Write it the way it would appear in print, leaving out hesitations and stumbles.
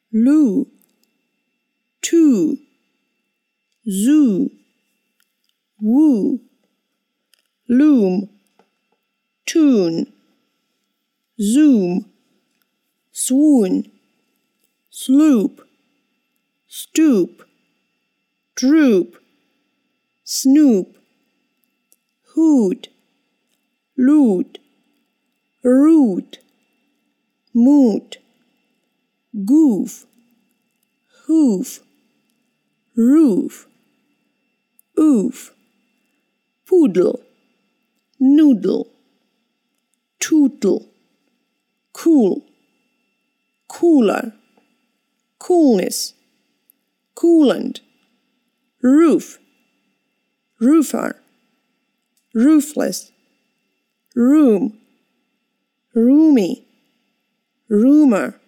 loo, too, zoo, woo, loom, tune, zoom, swoon, sloop, stoop, droop, snoop, hoot, loot, root, moot, goof, hoof, roof, oof, poodle, noodle, tootle, cool, cooler, coolness, coolant, roof, roofer, roofless, room, roomy, rumor,